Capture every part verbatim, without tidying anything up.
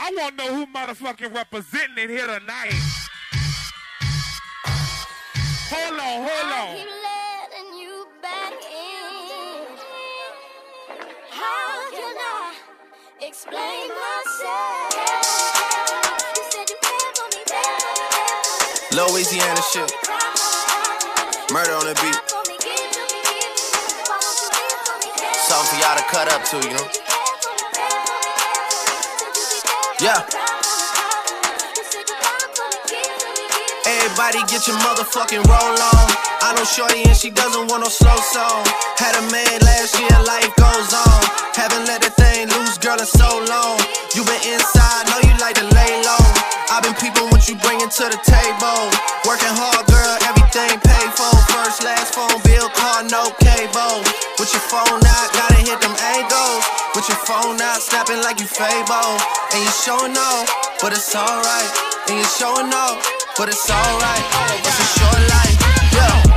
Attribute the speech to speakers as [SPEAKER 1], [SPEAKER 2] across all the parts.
[SPEAKER 1] I want to know who motherfucking representing it here tonight. Hold on, hold on.
[SPEAKER 2] I keep letting you back in. How can I explain myself? You said you cared for me, baby.
[SPEAKER 3] Louisiana shit. Murder on the beat. Something for y'all to cut up to, you know? Yeah. Everybody get your motherfucking roll on. I know shorty and she doesn't want no slow song. Had a man last year, life goes on. Haven't let that thing loose, girl, in so long. You been inside, know you like to lay low. I've been peeping what you bringing to the table. Working hard, girl, everything paid for. First, last phone bill, car, no cable. With your phone out, gotta hit them angles. With your phone out, snapping like you Fable. And you showing off, but it's alright. And you showing off, but it's alright. It's a short life, yeah.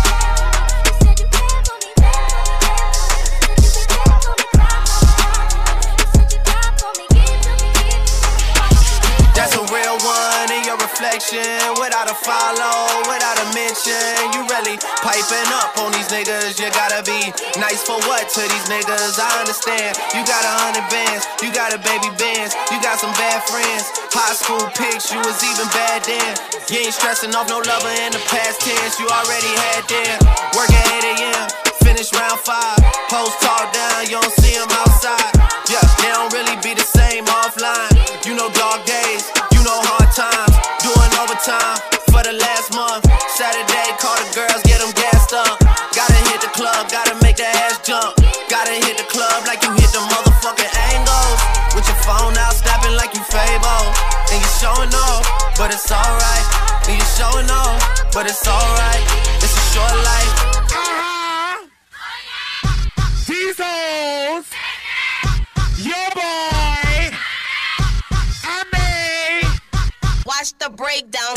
[SPEAKER 3] That's a real one in your reflection. Without a follow, without a mention. You really piping up on these niggas. You gotta be nice for what to these niggas? I understand. You got a hundred bands, you got a baby bands, you got some bad friends. High school pics, you was even bad then. You ain't stressing off no lover in the past tense. You already had them. Work at eight a.m., finish round five. Post talk down, you don't see them outside. Yeah, they don't really be the same offline. You know dog days, you know hard times. Doing overtime for the last month. Saturday, call the girls, get them gassed up. Gotta hit the club, gotta make the ass jump. Gotta hit the club like you hit the motherfucking angles. With your phone out, snapping like you Fable. And you showing off, but it's alright. And you showing off, but it's alright. It's a short life.
[SPEAKER 1] Uh-huh. These hoes. Your boy. I mean.
[SPEAKER 4] Watch the breakdown.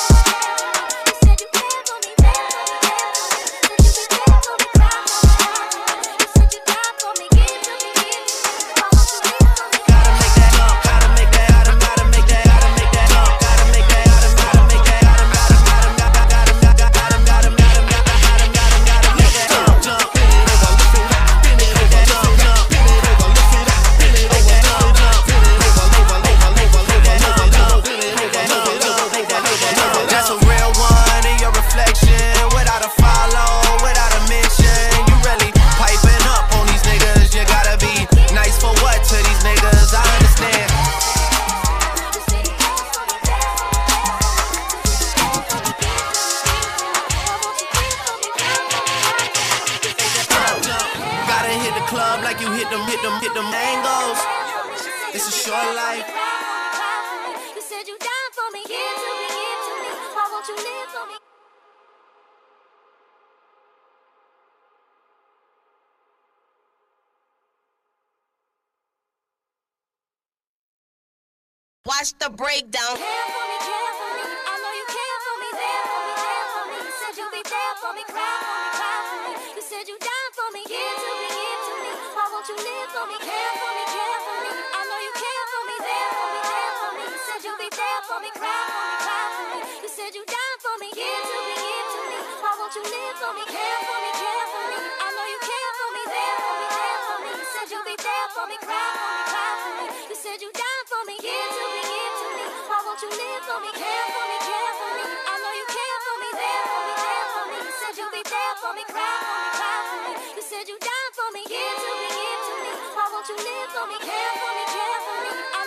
[SPEAKER 4] Watch the breakdown.
[SPEAKER 2] Care for me, care for me. I know you care for me, there for me, there for me. You said you'd be there for me, cry for me, cry for me. You said you died for me, give to me, give to me. Why won't you live for me? Care for me, care for me. I know you care for me, there for me, there for me. You said you'd be there for me, cry for me, cry for me. You said you died for me, give to me, give to me. Why won't you live for me? Care for me, care for me. I know you care for me, there for me, there for me. You said you'd be there for me, cry for me, cry for me. You said you died for me, give to me, give to me. Why won't you live for me? Care for me, care for me. I know you care for me, there for me, there for me. You said you'd be there for me, cry for me, cry for me. You said you died for me, give to me, give to me. Why won't you live for me? Care for me, care for me. I